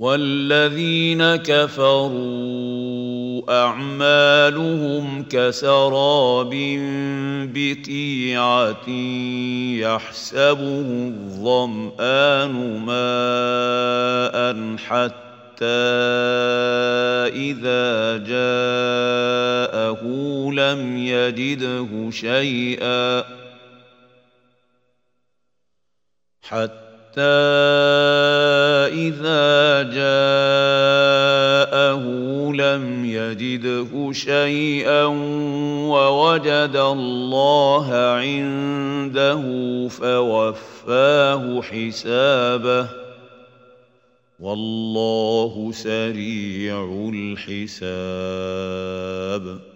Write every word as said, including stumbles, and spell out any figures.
والذين كفروا أعمالهم كسراب بقيعة يحسبه الظمآن ماء حتى إذا جاءه لم يجده شيئا حتى إذا جاءه لم يجده شيئا ووجد الله عنده فوفاه حسابه والله سريع الحساب